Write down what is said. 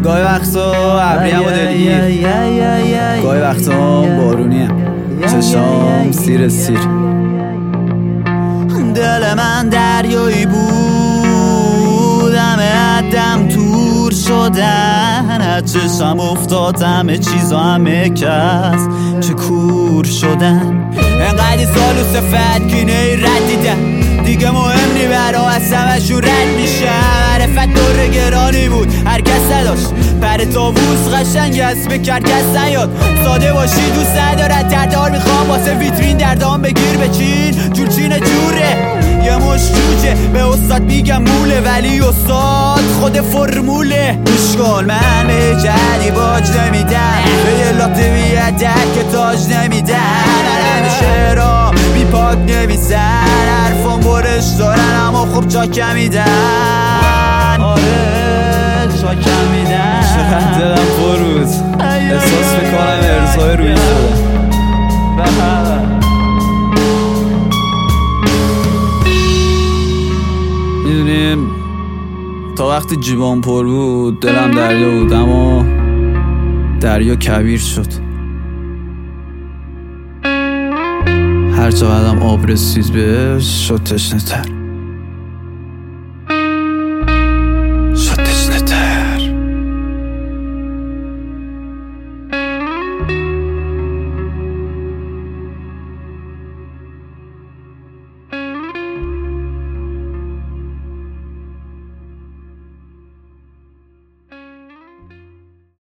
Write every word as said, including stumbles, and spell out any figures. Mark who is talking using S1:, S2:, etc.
S1: گاهی وقتا ابریم و دلگیر، گاهی وقتا بارونیم، چشام سیر سیر. دل من دریایی بود، همه عدم تور شدن، از چشم افتاد همه چیز و همه کس چه کور شدن. انقدی سال و صفت کینه ای رد دیدم، دیگه مهم نی برا از همشون رد میشم. معرفت دور گرانی بود هر کس نداشت، پر تاووز قشنگ است به کرد کس نیاد. ساده باشی دوست ندارد تردار میخوام واسه ویترین دردام بگیر به چین جور چین جوره. یه مش جوجه به استاد میگم موله، ولی استاد خود فرموله. گوشکن من به جدی باج نمیدم، به یه لاته بیادک که تاج نمیدم. من همیشه را بی پاک نمیزن، حرفان برش دارن اما خب چاکم میدن. آره چاکم میدن. چقدر دلم فروز احساس میکنم ارزهای روی شده. میدونیم تا وقتی جیبام پر بود دلم دریا بود، اما دریا کبیر شد. هر چقدرم آب رسید بهش شد تشنه تر.